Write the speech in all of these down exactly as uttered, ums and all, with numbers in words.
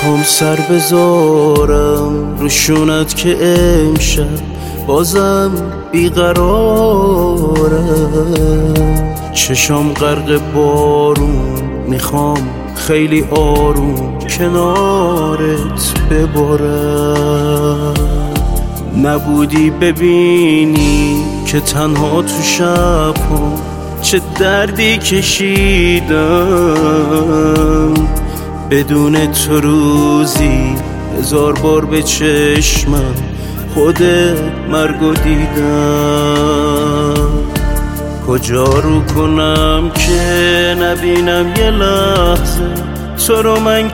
میخوام سر بذارم روشونت که امشب بازم بیقرارم. چشام غرق بارون میخوام خیلی آروم کنارت ببارم. نبودی ببینی که تنها تو شب‌ها چه دردی کشیدم. بدون تو روزی هزار بار به چشمم خود مرگو دیدم. کجا رو کنم که نبینم یه لحظه تو رو من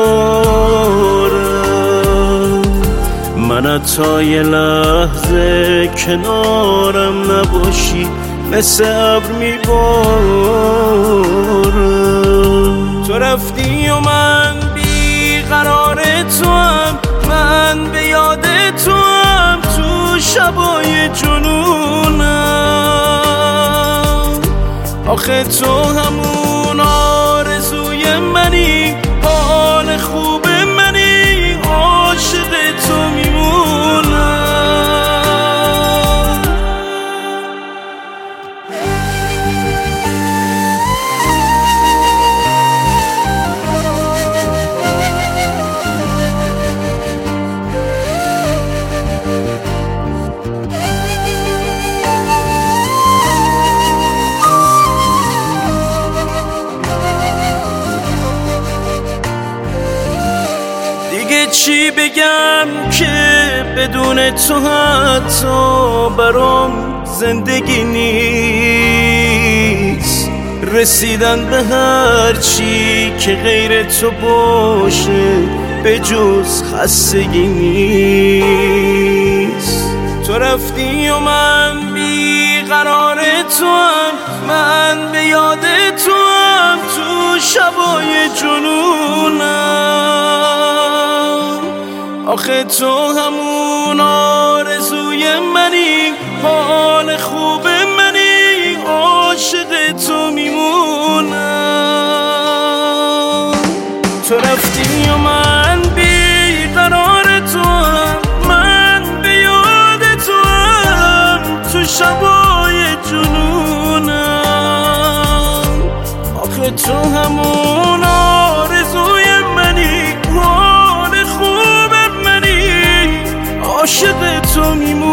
کنارم. من حتی یه لحظه کنارم نباشی مثل ابر میبارم. تو رفتی و من بیقرار تو هم، من به یاد تو هم تو شبای جنونم. آخه تو همون آرزوی منی، حال خوب منی، عاشق تو میمونم. چی بگم که بدون تو حتی برام زندگی نیست. رسیدن به هر چی که غیر تو باشه به جز خستگی نیست. تو رفتی و من بیقرار تو هم، من به یاد تو هم تو شبای جنونم. آخه تو همون آرزوی منی، حال خوب منی، عاشق تو میمونم. تو رفتی و من بیقرار تو هم، من به یاد تو هم تو شبای جنونم. آخه تو همون آرزوی منی، حال خوب عاشق تو میمونم.